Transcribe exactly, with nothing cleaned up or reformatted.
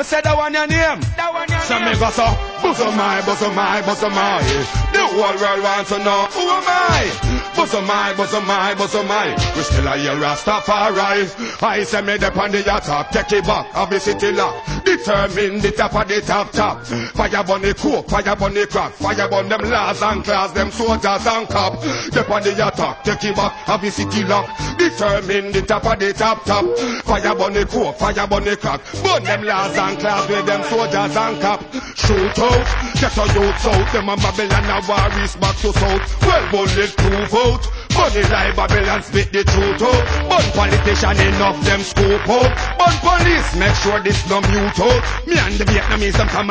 say that one your name. That one your So name. me go so, bosom my, bosom my, bosom my. The whole world wants to know who am I. Bosom my, bosom my, bosom my. We still a hear Rastafari. I say me dep on the attack, take it back, have the city lock. Determine the top of the top top. Fire burn the coke, fire burn the crack, fire burn them laws and class, them soldiers and cop. Dep on the attack, take it back, have the city lock. Determine the top of the top top. Fire burn the coke, fire burn the crack, burn them laws and class with them soldiers and cop. Shoot out, get a youth out. Them a Babylon a war is back to south. Well bullet proof out. Money like Babylon spit the truth out. But politician enough them scope out. But police make sure this no mute out. Me and the Vietnamese them come